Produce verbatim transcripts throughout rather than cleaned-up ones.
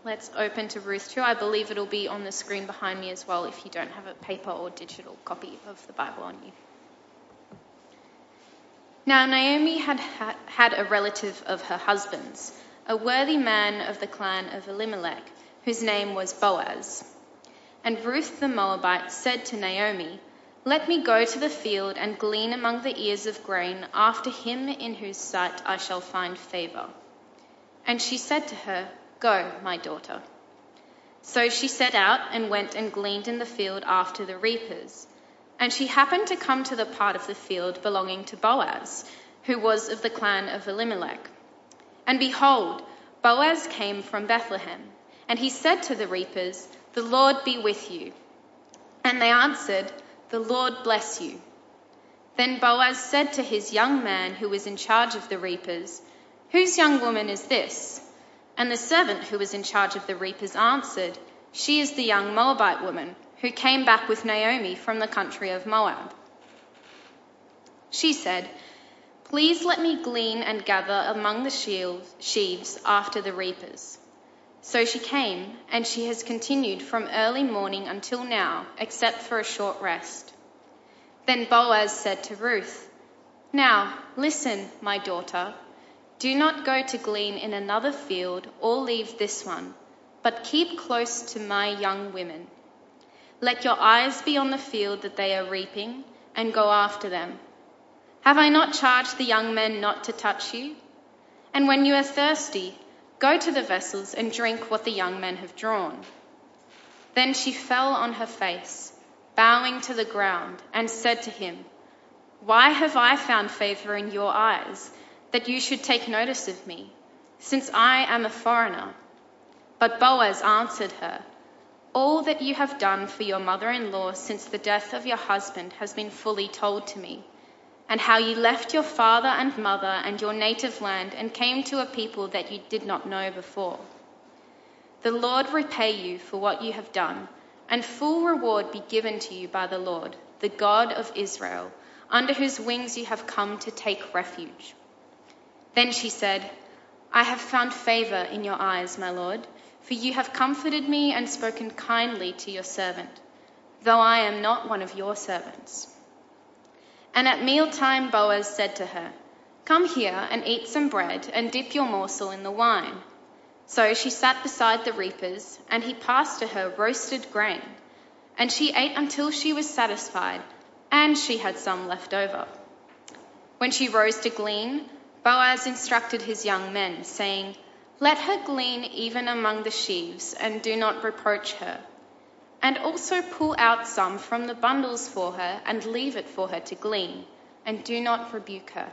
let's open to Ruth two. I believe it'll be on the screen behind me as well if you don't have a paper or digital copy of the Bible on you. Now Naomi had had a relative of her husband's, a worthy man of the clan of Elimelech, whose name was Boaz. And Ruth the Moabite said to Naomi, "Let me go to the field and glean among the ears of grain after him in whose sight I shall find favor." And she said to her, "Go, my daughter." So she set out and went and gleaned in the field after the reapers. And she happened to come to the part of the field belonging to Boaz, who was of the clan of Elimelech. And behold, Boaz came from Bethlehem, and he said to the reapers, "The Lord be with you." And they answered, "The Lord bless you." Then Boaz said to his young man who was in charge of the reapers, "Whose young woman is this?" And the servant who was in charge of the reapers answered, "She is the young Moabite woman who came back with Naomi from the country of Moab." She said, "Please let me glean and gather among the sheaves after the reapers." So she came, and she has continued from early morning until now, except for a short rest. Then Boaz said to Ruth, "Now, listen, my daughter. Do not go to glean in another field or leave this one, but keep close to my young women. Let your eyes be on the field that they are reaping, and go after them. Have I not charged the young men not to touch you? And when you are thirsty, go to the vessels and drink what the young men have drawn." Then she fell on her face, bowing to the ground, and said to him, "Why have I found favor in your eyes, that you should take notice of me, since I am a foreigner?" But Boaz answered her, "All that you have done for your mother-in-law since the death of your husband has been fully told to me, and how you left your father and mother and your native land and came to a people that you did not know before. The Lord repay you for what you have done, and full reward be given to you by the Lord, the God of Israel, under whose wings you have come to take refuge." Then she said, "I have found favor in your eyes, my lord, for you have comforted me and spoken kindly to your servant, though I am not one of your servants." And at mealtime Boaz said to her, "Come here and eat some bread and dip your morsel in the wine." So she sat beside the reapers, and he passed to her roasted grain, and she ate until she was satisfied, and she had some left over. When she rose to glean, Boaz instructed his young men, saying, "Let her glean even among the sheaves, and do not reproach her. And also pull out some from the bundles for her, and leave it for her to glean, and do not rebuke her."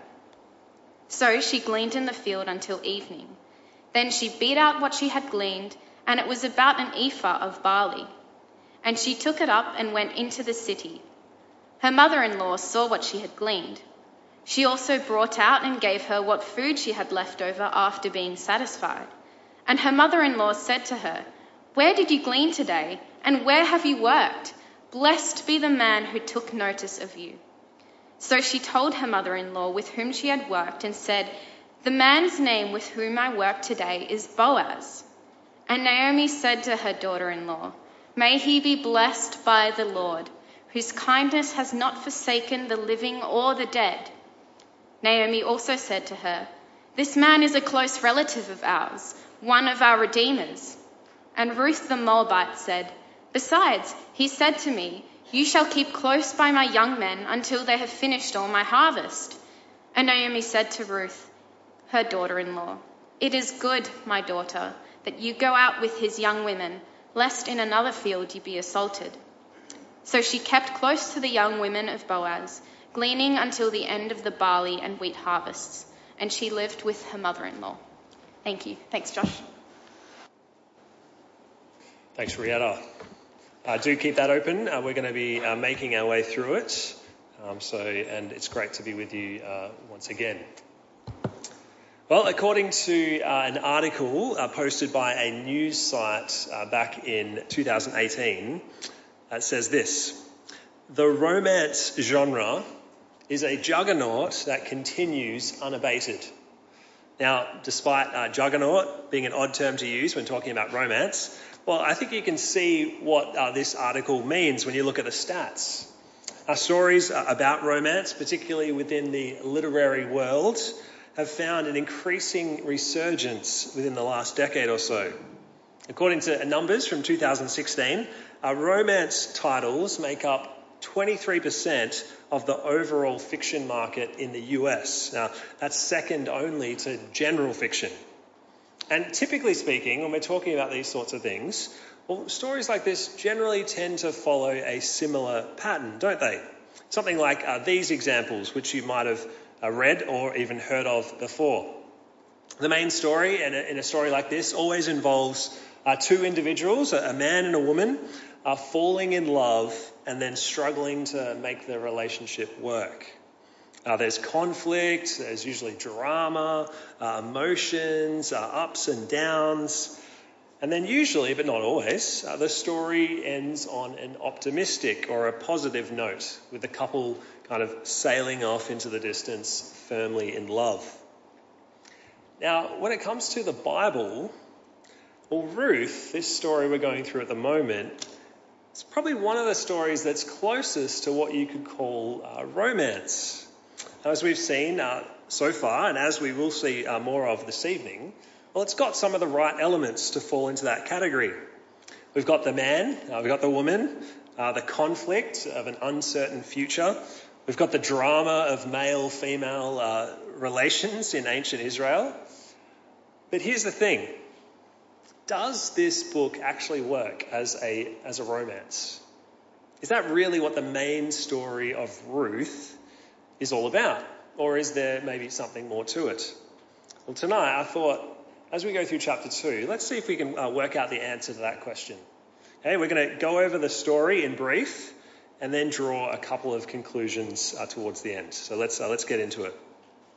So she gleaned in the field until evening. Then she beat out what she had gleaned, and it was about an ephah of barley. And she took it up and went into the city. Her mother-in-law saw what she had gleaned. She also brought out and gave her what food she had left over after being satisfied. And her mother-in-law said to her, "Where did you glean today, and where have you worked? Blessed be the man who took notice of you." So she told her mother-in-law with whom she had worked, and said, "The man's name with whom I work today is Boaz." And Naomi said to her daughter-in-law, "May he be blessed by the Lord, whose kindness has not forsaken the living or the dead." Naomi also said to her, "This man is a close relative of ours, one of our redeemers." And Ruth the Moabite said, "Besides, he said to me, 'You shall keep close by my young men until they have finished all my harvest.'" And Naomi said to Ruth, her daughter-in-law, "It is good, my daughter, that you go out with his young women, lest in another field you be assaulted." So she kept close to the young women of Boaz, gleaning until the end of the barley and wheat harvests, and she lived with her mother-in-law. Thank you. Thanks, Josh. Thanks, Rieta. Uh, do keep that open. Uh, we're going to be uh, making our way through it. Um, so, and it's great to be with you uh, once again. Well, according to uh, an article uh, posted by a news site uh, back in two thousand eighteen, it says this: "The romance genre is a juggernaut that continues unabated. Now, despite uh, juggernaut being an odd term to use when talking about romance, well, I think you can see what uh, this article means when you look at the stats. Our stories about romance, particularly within the literary world, have found an increasing resurgence within the last decade or so. According to numbers from two thousand sixteen, our romance titles make up twenty-three percent of the overall fiction market in the U S. Now, that's second only to general fiction. And typically speaking, when we're talking about these sorts of things, well, stories like this generally tend to follow a similar pattern, don't they? Something like uh, these examples, which you might have uh, read or even heard of before. The main story in a, in a story like this always involves uh, two individuals, a, a man and a woman, are falling in love and then struggling to make the relationship work. Uh, there's conflict, there's usually drama, uh, emotions, uh, ups and downs. And then usually, but not always, uh, the story ends on an optimistic or a positive note, with the couple kind of sailing off into the distance, firmly in love. Now, when it comes to the Bible, well, Ruth, this story we're going through at the moment, it's probably one of the stories that's closest to what you could call uh, romance. As we've seen uh, so far, and as we will see uh, more of this evening, well, it's got some of the right elements to fall into that category. We've got the man, uh, we've got the woman, uh, the conflict of an uncertain future. We've got the drama of male-female uh, relations in ancient Israel. But here's the thing. Does this book actually work as a as a romance? Is that really what the main story of Ruth is all about? Or is there maybe something more to it? Well, tonight I thought, as we go through chapter two, let's see if we can uh, work out the answer to that question. Okay, we're going to go over the story in brief and then draw a couple of conclusions uh, towards the end. So let's uh, let's get into it.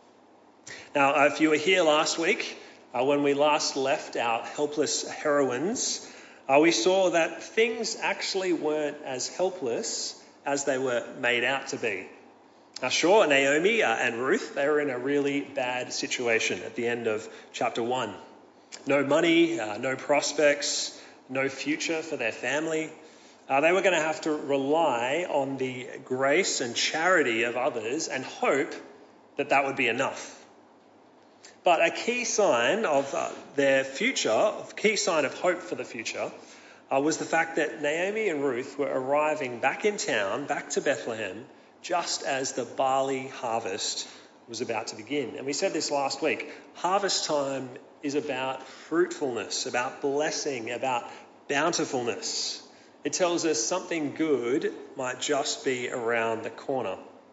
Now, uh, if you were here last week, Uh, when we last left our helpless heroines, uh, we saw that things actually weren't as helpless as they were made out to be. Now, sure, Naomi uh, and Ruth, they were in a really bad situation at the end of chapter one. No money, uh, no prospects, no future for their family. Uh, they were going to have to rely on the grace and charity of others and hope that that would be enough. But a key sign of uh, their future, a key sign of hope for the future, uh, was the fact that Naomi and Ruth were arriving back in town, back to Bethlehem, just as the barley harvest was about to begin. And we said this last week. Harvest time is about fruitfulness, about blessing, about bountifulness. It tells us something good might just be around the corner.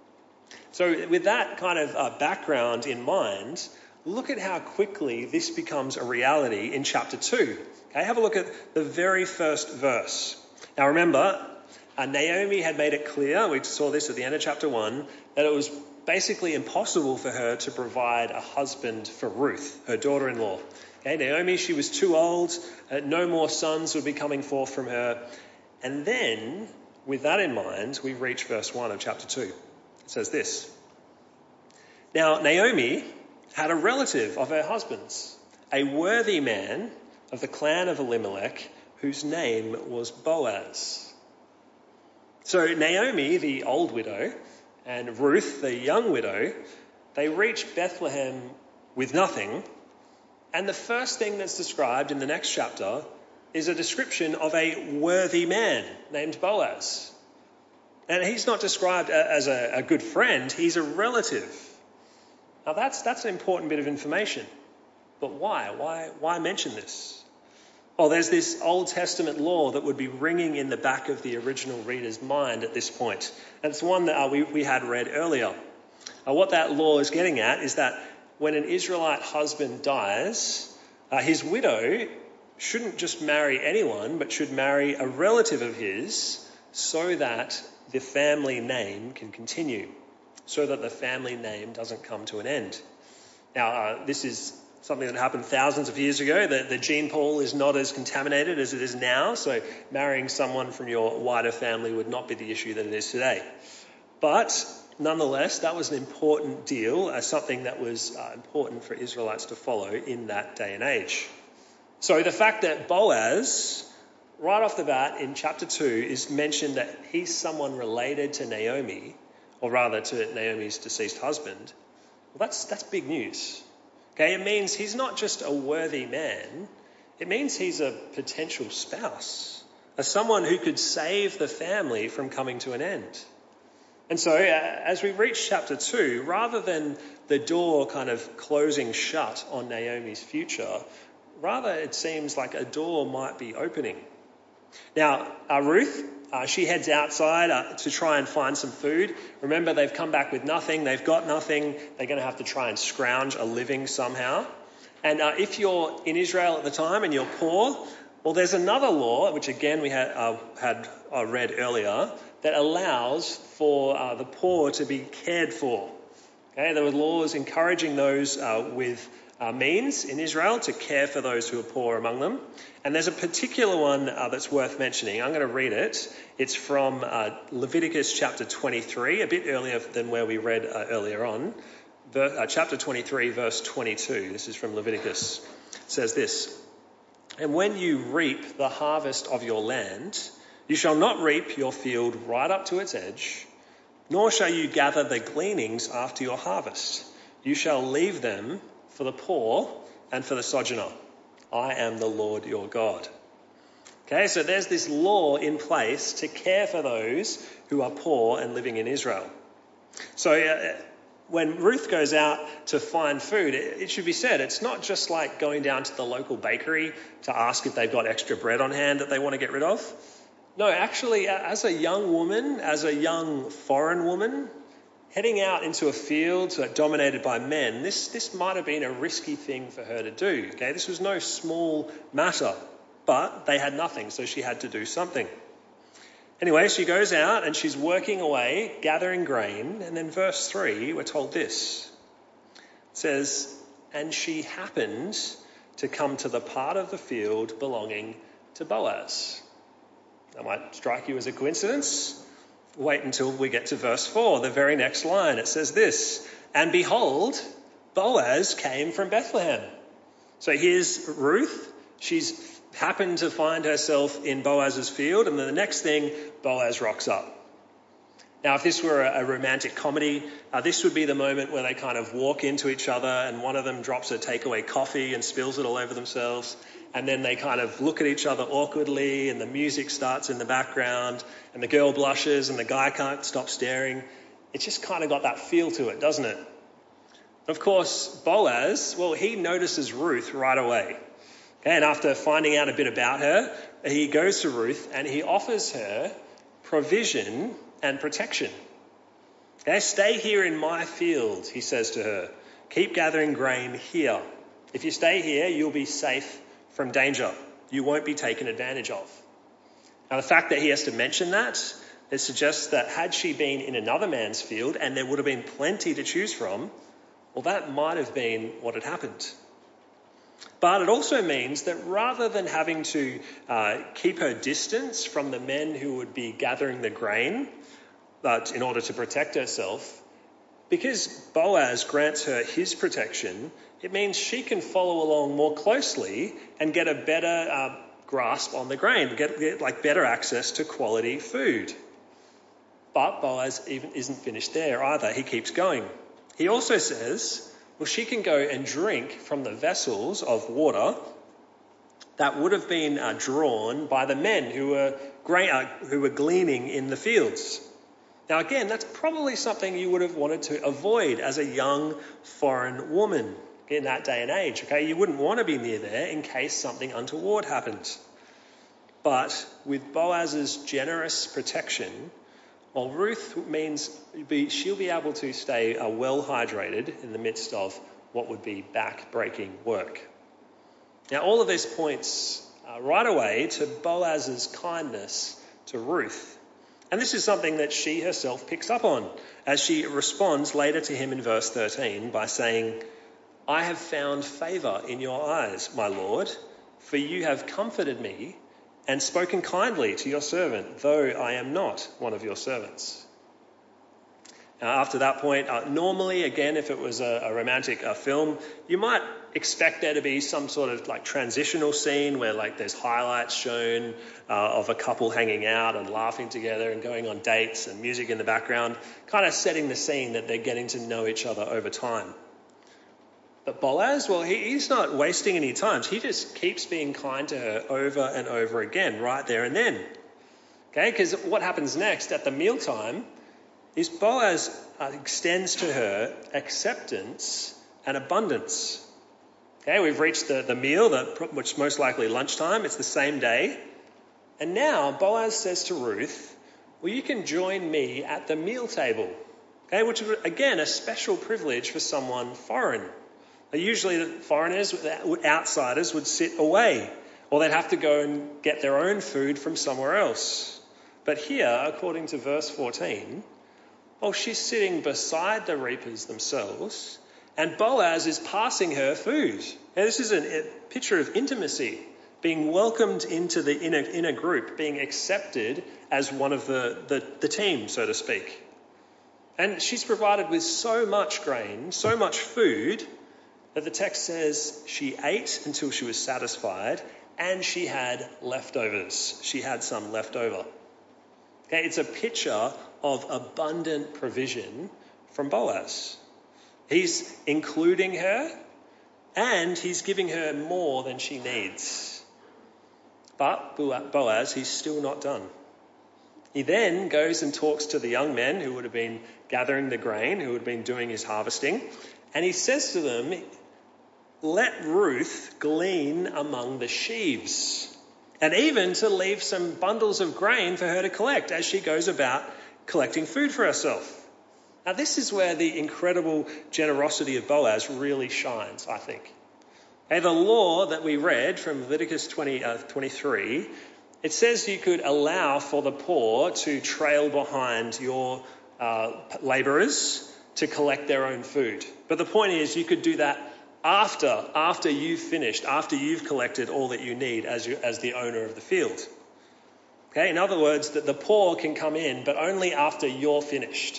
So with that kind of uh, background in mind, look at how quickly this becomes a reality in chapter two. Okay, have a look at the very first verse. Now remember, uh, Naomi had made it clear, we saw this at the end of chapter one, that it was basically impossible for her to provide a husband for Ruth, her daughter-in-law. Okay, Naomi, she was too old, uh, no more sons would be coming forth from her. And then, with that in mind, we reach verse one of chapter two. It says this. Now, Naomi had a relative of her husband's, a worthy man of the clan of Elimelech, whose name was Boaz. So Naomi, the old widow, and Ruth, the young widow, they reach Bethlehem with nothing, and the first thing that's described in the next chapter is a description of a worthy man named Boaz. And he's not described as a, a good friend, he's a relative. Now that's that's an important bit of information. But why? Why why mention this? Well, there's this Old Testament law that would be ringing in the back of the original reader's mind at this point. And it's one that uh, we, we had read earlier. Uh, what that law is getting at is that when an Israelite husband dies, uh, his widow shouldn't just marry anyone, but should marry a relative of his so that the family name can continue, so that the family name doesn't come to an end. Now, uh, this is something that happened thousands of years ago. The, the gene pool is not as contaminated as it is now, so marrying someone from your wider family would not be the issue that it is today. But nonetheless, that was an important deal, uh, something that was uh, important for Israelites to follow in that day and age. So the fact that Boaz, right off the bat in chapter two, is mentioned that he's someone related to Naomi, or rather to Naomi's deceased husband, well, that's that's big news. Okay, it means he's not just a worthy man, it means he's a potential spouse, as someone who could save the family from coming to an end. And so uh, as we reach chapter two, rather than the door kind of closing shut on Naomi's future, rather it seems like a door might be opening. Now, uh, Ruth, uh, she heads outside uh, to try and find some food. Remember, they've come back with nothing. They've got nothing. They're going to have to try and scrounge a living somehow. And uh, if you're in Israel at the time and you're poor, well, there's another law, which again we had, uh, had uh, read earlier, that allows for uh, the poor to be cared for. Okay, there were laws encouraging those uh, with uh, means in Israel to care for those who are poor among them. And there's a particular one uh, that's worth mentioning. I'm going to read it. It's from uh, Leviticus chapter twenty-three, a bit earlier than where we read uh, earlier on. Ver- uh, chapter twenty-three, verse twenty-two. This is from Leviticus. It says this: "And when you reap the harvest of your land, you shall not reap your field right up to its edge, nor shall you gather the gleanings after your harvest. You shall leave them for the poor and for the sojourner. I am the Lord your God." Okay, so there's this law in place to care for those who are poor and living in Israel. So uh, when Ruth goes out to find food, it, it should be said, it's not just like going down to the local bakery to ask if they've got extra bread on hand that they want to get rid of. No, actually, as a young woman, as a young foreign woman, heading out into a field dominated by men, this, this might have been a risky thing for her to do. Okay, this was no small matter, but they had nothing, so she had to do something. Anyway, she goes out and she's working away, gathering grain, and then verse three, we're told this. It says, "And she happened to come to the part of the field belonging to Boaz." That might strike you as a coincidence. Wait until we get to verse four, the very next line. It says this: "And behold, Boaz came from Bethlehem." So here's Ruth. She's happened to find herself in Boaz's field, and then the next thing, Boaz rocks up. Now, if this were a romantic comedy, uh, this would be the moment where they kind of walk into each other and one of them drops a takeaway coffee and spills it all over themselves. And then they kind of look at each other awkwardly and the music starts in the background and the girl blushes and the guy can't stop staring. It's just kind of got that feel to it, doesn't it? Of course, Boaz, well, he notices Ruth right away. Okay, and after finding out a bit about her, he goes to Ruth and he offers her provision and protection. Okay, "Stay here in my field," he says to her. "Keep gathering grain here. If you stay here, you'll be safe from danger. You won't be taken advantage of." Now, the fact that he has to mention that, it suggests that had she been in another man's field and there would have been plenty to choose from, well, that might have been what had happened. But it also means that rather than having to uh, keep her distance from the men who would be gathering the grain but in order to protect herself, because Boaz grants her his protection, it means she can follow along more closely and get a better uh, grasp on the grain, get, get like better access to quality food. But Boaz even isn't finished there either. He keeps going. He also says, well, she can go and drink from the vessels of water that would have been uh, drawn by the men who were gra- uh, who were gleaning in the fields. Now, again, that's probably something you would have wanted to avoid as a young foreign woman in that day and age. Okay, you wouldn't want to be near there in case something untoward happened. But with Boaz's generous protection, well, Ruth means she'll be able to stay uh, well hydrated in the midst of what would be back-breaking work. Now, all of this points uh, right away to Boaz's kindness to Ruth. And this is something that she herself picks up on as she responds later to him in verse thirteen by saying, "I have found favour in your eyes, my Lord, for you have comforted me and spoken kindly to your servant, though I am not one of your servants." Uh, after that point, uh, normally, again, if it was a, a romantic uh, film, you might expect there to be some sort of like transitional scene where like there's highlights shown uh, of a couple hanging out and laughing together and going on dates and music in the background, kind of setting the scene that they're getting to know each other over time. But Boaz, well, he, he's not wasting any time. He just keeps being kind to her over and over again, right there and then. Okay, because what happens next at the mealtime is Boaz uh, extends to her acceptance and abundance. Okay, we've reached the, the meal, the, which is most likely lunchtime. It's the same day. And now Boaz says to Ruth, well, you can join me at the meal table. Okay, which is, again, a special privilege for someone foreign. Usually the foreigners, outsiders, would sit away, or they'd have to go and get their own food from somewhere else. But here, according to verse fourteen, well, she's sitting beside the reapers themselves, and Boaz is passing her food. Now, this is a picture of intimacy, being welcomed into the inner, inner group, being accepted as one of the, the, the team, so to speak. And she's provided with so much grain, so much food, that the text says she ate until she was satisfied and she had leftovers. She had some left over. Okay, it's a picture of abundant provision from Boaz. He's including her and he's giving her more than she needs. But Boaz, he's still not done. He then goes and talks to the young men who would have been gathering the grain, who would have been doing his harvesting, and he says to them, let Ruth glean among the sheaves, and even to leave some bundles of grain for her to collect as she goes about collecting food for herself. Now, this is where the incredible generosity of Boaz really shines, I think. Okay, the law that we read from Leviticus twenty, uh, twenty-three, it says you could allow for the poor to trail behind your uh, labourers to collect their own food. But the point is, you could do that after, after you've finished, after you've collected all that you need as you, as the owner of the field. Okay, in other words, that the poor can come in, but only after you're finished.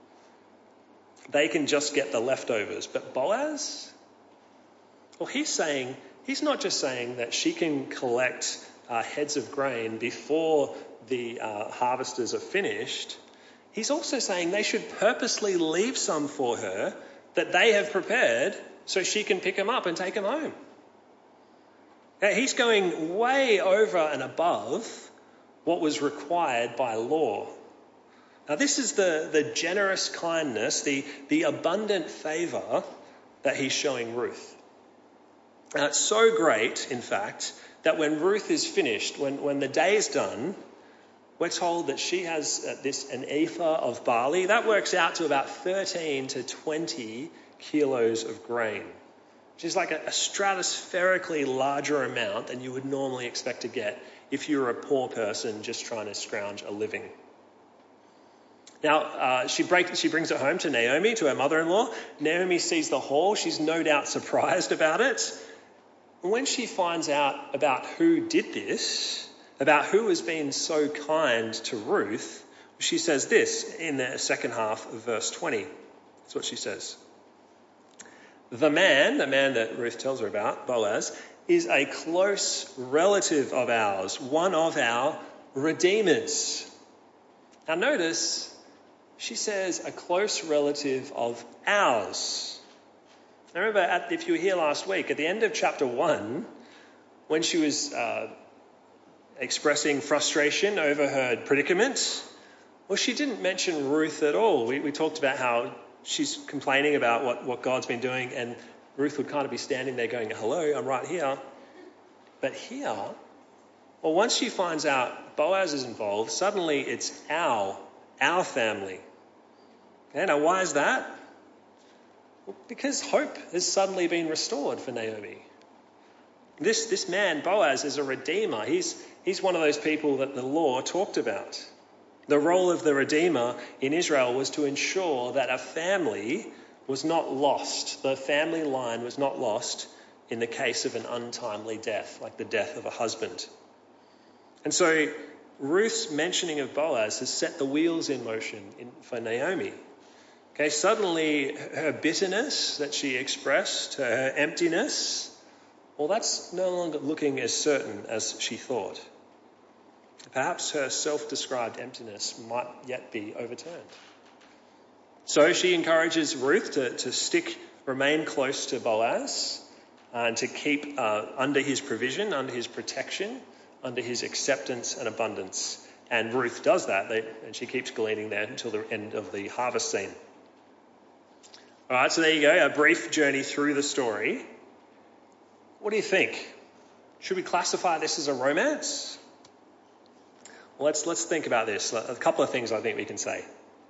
They can just get the leftovers. But Boaz, well, he's saying, he's not just saying that she can collect uh, heads of grain before the uh, harvesters are finished. He's also saying they should purposely leave some for her that they have prepared so she can pick them up and take them home. Now, he's going way over and above what was required by law. Now, this is the, the generous kindness, the, the abundant favour that he's showing Ruth. Now, it's so great, in fact, that when Ruth is finished, when, when the day is done, we're told that she has uh, this an ephah of barley. That works out to about thirteen to twenty kilos of grain, which is like a, a stratospherically larger amount than you would normally expect to get if you were a poor person just trying to scrounge a living. Now, uh, she, break, she brings it home to Naomi, to her mother-in-law. Naomi sees the haul. She's no doubt surprised about it. And when she finds out about who did this, about who has been so kind to Ruth, she says this in the second half of verse twenty. That's what she says. The man, the man that Ruth tells her about, Boaz, is a close relative of ours, one of our redeemers. Now notice, she says a close relative of ours. Now remember, at, if you were here last week, at the end of chapter one, when she was uh, expressing frustration over her predicament, well, she didn't mention Ruth at all. We, we talked about how she's complaining about what, what God's been doing, and Ruth would kind of be standing there going, hello, I'm right here. But here, well, once she finds out Boaz is involved, suddenly it's our, our family. Okay, now why is that? Well, because hope has suddenly been restored for Naomi. This, this man, Boaz, is a redeemer. He's, he's one of those people that the law talked about. The role of the Redeemer in Israel was to ensure that a family was not lost. The family line was not lost in the case of an untimely death, like the death of a husband. And so Ruth's mentioning of Boaz has set the wheels in motion in, for Naomi. Okay, suddenly her bitterness that she expressed, her emptiness, well, that's no longer looking as certain as she thought. Perhaps her self-described emptiness might yet be overturned. So she encourages Ruth to, to stick, remain close to Boaz, uh, and to keep uh, under his provision, under his protection, under his acceptance and abundance. And Ruth does that, they, and she keeps gleaning there until the end of the harvest scene. All right, so there you go, a brief journey through the story. What do you think? Should we classify this as a romance? Well, let's, let's think about this. A couple of things I think we can say.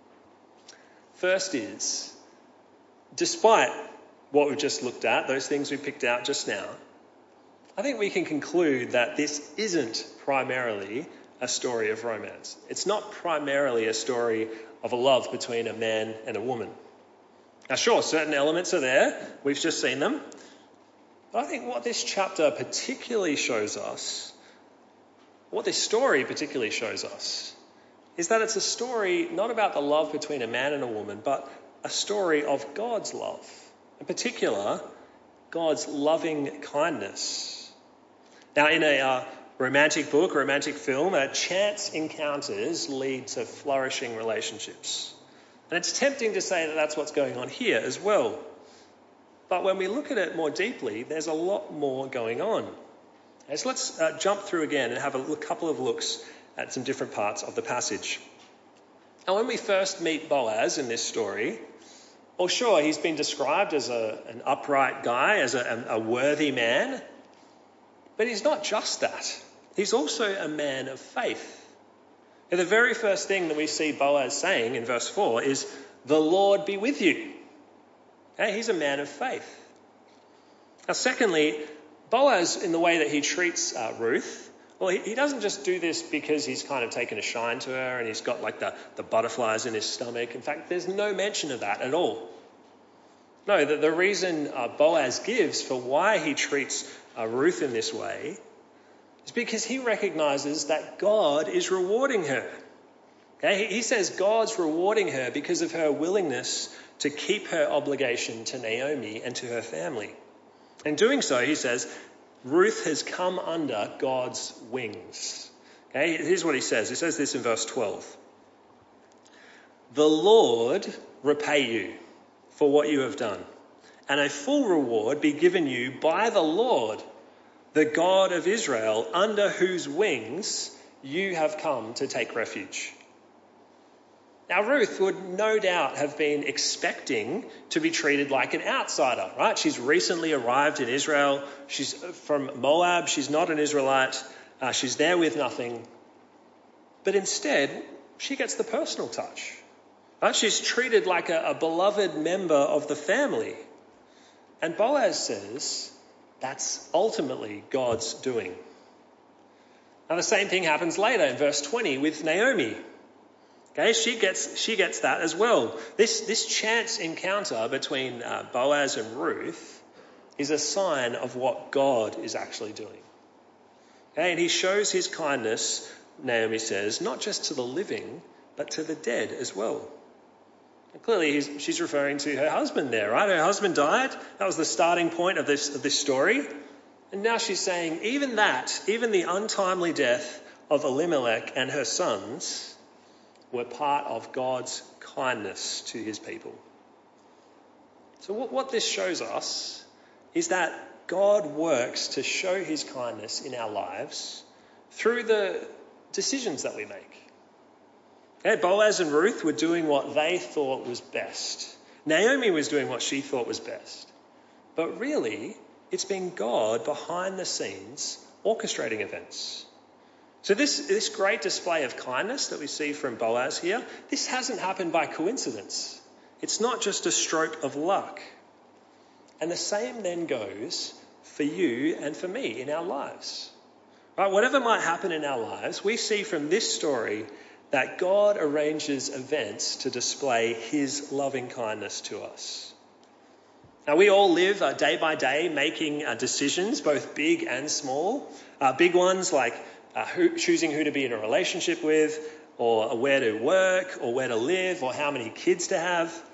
First is, despite what we've just looked at, those things we picked out just now, I think we can conclude that this isn't primarily a story of romance. It's not primarily a story of a love between a man and a woman. Now, sure, certain elements are there. We've just seen them. But I think what this chapter particularly shows us, what this story particularly shows us, is that it's a story not about the love between a man and a woman, but a story of God's love. In particular, God's loving kindness. Now, in a uh, romantic book, romantic film, uh, chance encounters lead to flourishing relationships. And it's tempting to say that that's what's going on here as well. But when we look at it more deeply, there's a lot more going on. Okay, so let's uh, jump through again and have a look, couple of looks at some different parts of the passage. Now, when we first meet Boaz in this story, well, sure, he's been described as a, an upright guy, as a, a worthy man, but he's not just that. He's also a man of faith. And the very first thing that we see Boaz saying in verse four is, "The Lord be with you." Okay, he's a man of faith. Now, secondly, Boaz, in the way that he treats uh, Ruth, well, he, he doesn't just do this because he's kind of taken a shine to her and he's got like the, the butterflies in his stomach. In fact, there's no mention of that at all. No, the, the reason uh, Boaz gives for why he treats uh, Ruth in this way is because he recognises that God is rewarding her. Okay, he, he says God's rewarding her because of her willingness to keep her obligation to Naomi and to her family. In doing so, he says, Ruth has come under God's wings. Okay, here's what he says. He says this in verse twelve. "The Lord repay you for what you have done, and a full reward be given you by the Lord, the God of Israel, under whose wings you have come to take refuge." Now, Ruth would no doubt have been expecting to be treated like an outsider, right? She's recently arrived in Israel. She's from Moab. She's not an Israelite. Uh, she's there with nothing. But instead, she gets the personal touch. Right? She's treated like a, a beloved member of the family. And Boaz says that's ultimately God's doing. Now, the same thing happens later in verse twenty with Naomi. Okay, she gets she gets that as well. This this chance encounter between uh, Boaz and Ruth is a sign of what God is actually doing. Okay, and he shows his kindness, Naomi says, not just to the living, but to the dead as well. And clearly, he's, she's referring to her husband there, right? Her husband died. That was the starting point of this of this story. And now she's saying, even that, even the untimely death of Elimelech and her sons, were part of God's kindness to his people. So what, what this shows us is that God works to show his kindness in our lives through the decisions that we make. Okay, Boaz and Ruth were doing what they thought was best. Naomi was doing what she thought was best. But really, it's been God behind the scenes orchestrating events. So this, this great display of kindness that we see from Boaz here, this hasn't happened by coincidence. It's not just a stroke of luck. And the same then goes for you and for me in our lives. Right? Whatever might happen in our lives, we see from this story that God arranges events to display his loving kindness to us. Now, we all live uh, day by day making uh, decisions, both big and small. Uh, big ones like Uh, who, choosing who to be in a relationship with, or where to work, or where to live, or how many kids to have.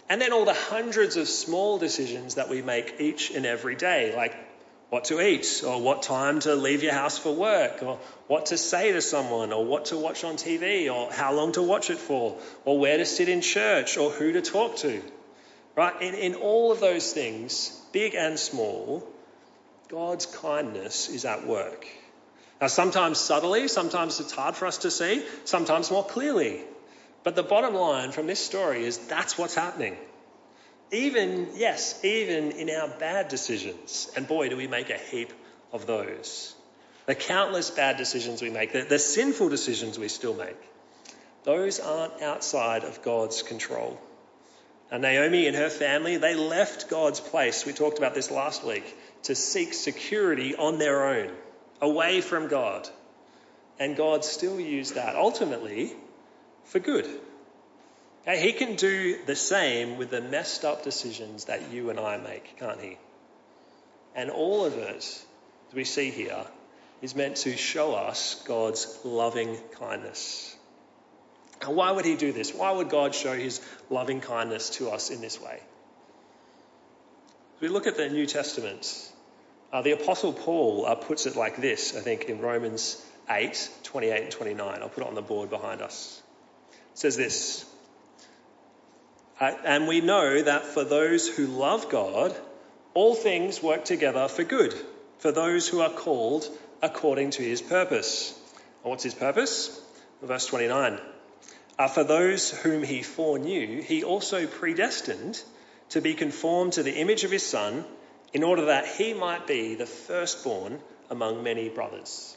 And then all the hundreds of small decisions that we make each and every day, like what to eat, or what time to leave your house for work, or what to say to someone, or what to watch on T V, or how long to watch it for, or where to sit in church, or who to talk to. Right? In, in all of those things, big and small, God's kindness is at work. Now, sometimes subtly, sometimes it's hard for us to see, sometimes more clearly. But the bottom line from this story is that's what's happening. Even, yes, even in our bad decisions, and boy, do we make a heap of those. The countless bad decisions we make, the, the sinful decisions we still make, those aren't outside of God's control. And Naomi and her family, they left God's place, we talked about this last week, to seek security on their own, away from God. And God still used that, ultimately, for good. Okay, he can do the same with the messed up decisions that you and I make, can't he? And all of it, as we see here, is meant to show us God's loving kindness. And why would he do this? Why would God show his loving kindness to us in this way? As we look at the New Testament, uh, the Apostle Paul uh, puts it like this, I think, in Romans eight, twenty-eight and twenty-nine. I'll put it on the board behind us. It says this, uh, and we know that for those who love God, all things work together for good, for those who are called according to his purpose. And what's his purpose? Verse twenty-nine. Uh, for those whom he foreknew, he also predestined to be conformed to the image of his Son, in order that he might be the firstborn among many brothers.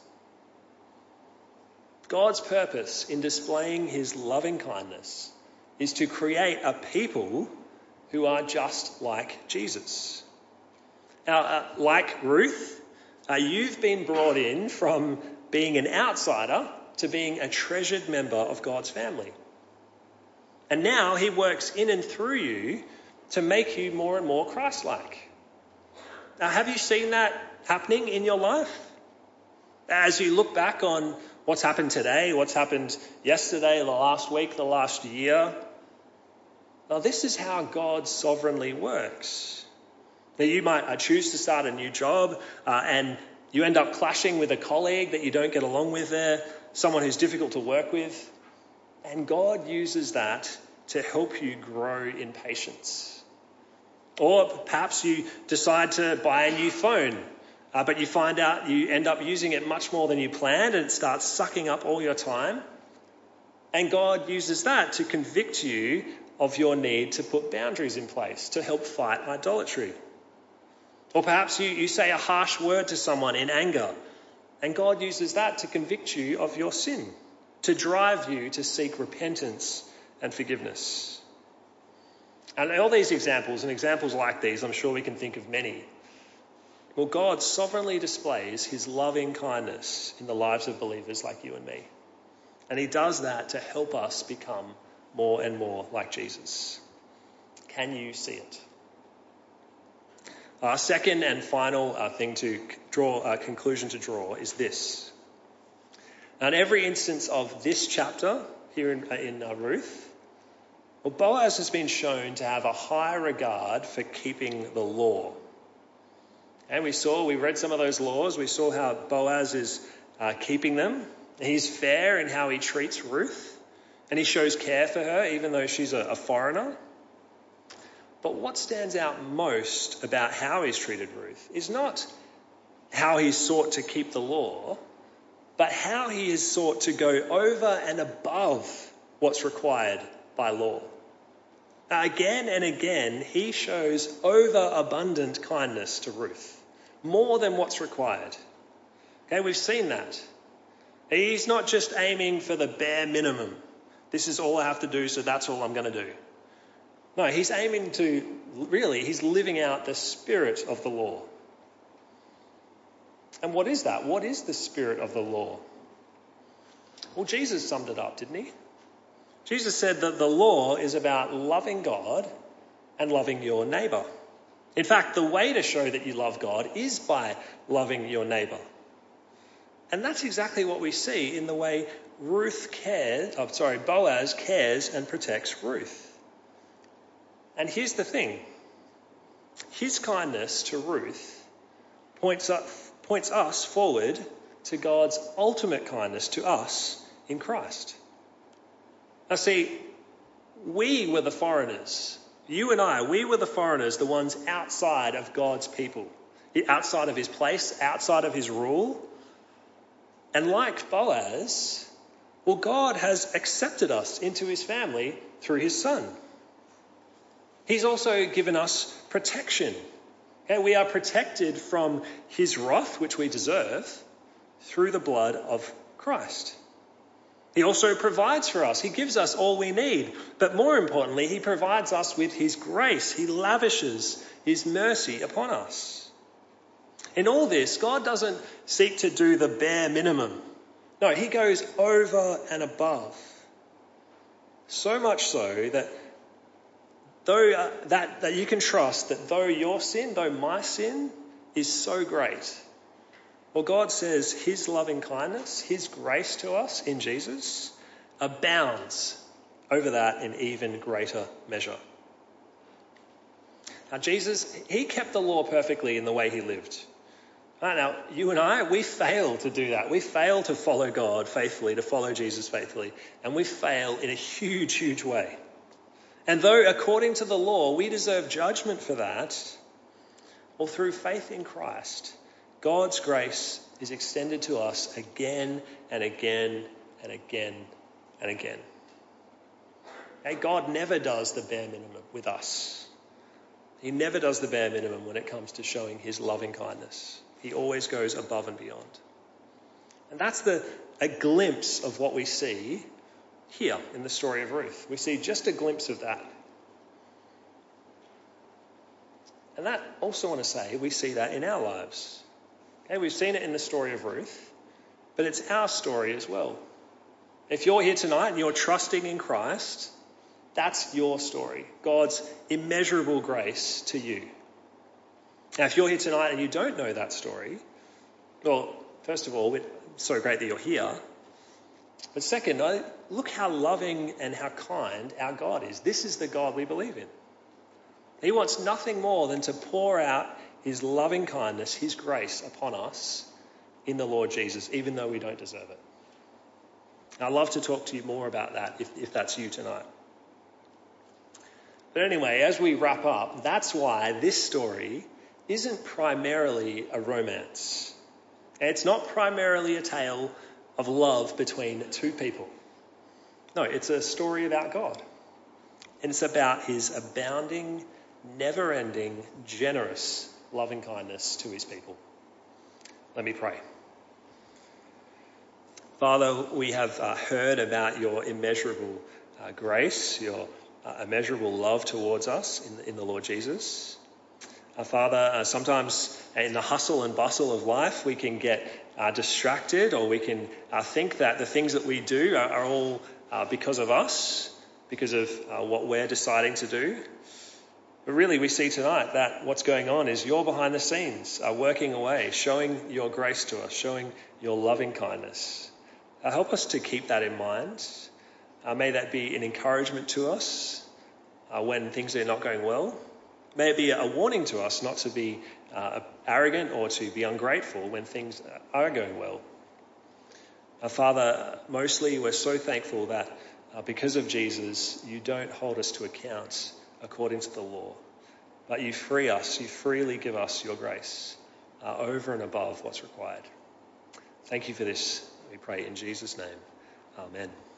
God's purpose in displaying his loving kindness is to create a people who are just like Jesus. Now, uh, like Ruth, uh, you've been brought in from being an outsider to being a treasured member of God's family. And now he works in and through you to make you more and more Christ-like. Now, have you seen that happening in your life? As you look back on what's happened today, what's happened yesterday, the last week, the last year, now this is how God sovereignly works. Now, you might uh, choose to start a new job uh, and you end up clashing with a colleague that you don't get along with there, someone who's difficult to work with. And God uses that to help you grow in patience. Or perhaps you decide to buy a new phone, uh, but you find out you end up using it much more than you planned and it starts sucking up all your time. And God uses that to convict you of your need to put boundaries in place to help fight idolatry. Or perhaps you, you say a harsh word to someone in anger, and God uses that to convict you of your sin, to drive you to seek repentance and forgiveness. And all these examples, and examples like these, I'm sure we can think of many. Well, God sovereignly displays his loving kindness in the lives of believers like you and me. And he does that to help us become more and more like Jesus. Can you see it? Our second and final uh, thing to draw, a uh, conclusion to draw is this. Now, in every instance of this chapter here in, uh, in uh, Ruth, well, Boaz has been shown to have a high regard for keeping the law. And we saw, we read some of those laws. We saw how Boaz is uh, keeping them. He's fair in how he treats Ruth. And he shows care for her, even though she's a, a foreigner. But what stands out most about how he's treated Ruth is not how he's sought to keep the law, but how he has sought to go over and above what's required by law. Again and again, he shows overabundant kindness to Ruth, more than what's required. Okay, we've seen that. He's not just aiming for the bare minimum. This is all I have to do, so that's all I'm going to do. No, he's aiming to, really, he's living out the spirit of the law. And what is that? What is the spirit of the law? Well, Jesus summed it up, didn't he? Jesus said that the law is about loving God and loving your neighbour. In fact, the way to show that you love God is by loving your neighbour. And that's exactly what we see in the way Ruth cares, oh, sorry, Boaz cares and protects Ruth. And here's the thing. His kindness to Ruth points, up, points us forward to God's ultimate kindness to us in Christ. Now see, we were the foreigners. You and I, we were the foreigners, the ones outside of God's people, outside of his place, outside of his rule. And like Boaz, well, God has accepted us into his family through his son. He's also given us protection. Okay, we are protected from his wrath, which we deserve, through the blood of Christ. He also provides for us. He gives us all we need. But more importantly, he provides us with his grace. He lavishes his mercy upon us. In all this, God doesn't seek to do the bare minimum. No, he goes over and above. So much so that though uh, that, that you can trust that though your sin, though my sin is so great, well, God says his loving kindness, his grace to us in Jesus abounds over that in even greater measure. Now, Jesus, he kept the law perfectly in the way he lived. Right, now, you and I, we fail to do that. We fail to follow God faithfully, to follow Jesus faithfully. And we fail in a huge, huge way. And though according to the law, we deserve judgment for that, well, through faith in Christ, God's grace is extended to us again and again and again and again. Okay, God never does the bare minimum with us. He never does the bare minimum when it comes to showing his loving kindness. He always goes above and beyond. And that's the a glimpse of what we see here in the story of Ruth. We see just a glimpse of that. And that also want to say we see that in our lives. Okay, we've seen it in the story of Ruth, but it's our story as well. If you're here tonight and you're trusting in Christ, that's your story. God's immeasurable grace to you. Now, if you're here tonight and you don't know that story, well, first of all, it's so great that you're here. But second, look how loving and how kind our God is. This is the God we believe in. He wants nothing more than to pour out his loving kindness, his grace upon us in the Lord Jesus, even though we don't deserve it. I'd love to talk to you more about that if, if that's you tonight. But anyway, as we wrap up, that's why this story isn't primarily a romance. It's not primarily a tale of love between two people. No, it's a story about God. And it's about his abounding, never-ending, generous loving kindness to his people. Let me pray. Father, we have uh, heard about your immeasurable uh, grace, your uh, immeasurable love towards us in, in the Lord Jesus. Uh, Father, uh, sometimes in the hustle and bustle of life, we can get uh, distracted, or we can uh, think that the things that we do are, are all uh, because of us, because of uh, what we're deciding to do. But really, we see tonight that what's going on is you're behind the scenes, uh, working away, showing your grace to us, showing your loving kindness. Uh, help us to keep that in mind. Uh, may that be an encouragement to us uh, when things are not going well. May it be a warning to us not to be uh, arrogant or to be ungrateful when things are going well. Uh, Father, mostly we're so thankful that uh, because of Jesus, you don't hold us to account according to the law, but you free us, you freely give us your grace uh, over and above what's required. Thank you for this, we pray in Jesus' name. Amen.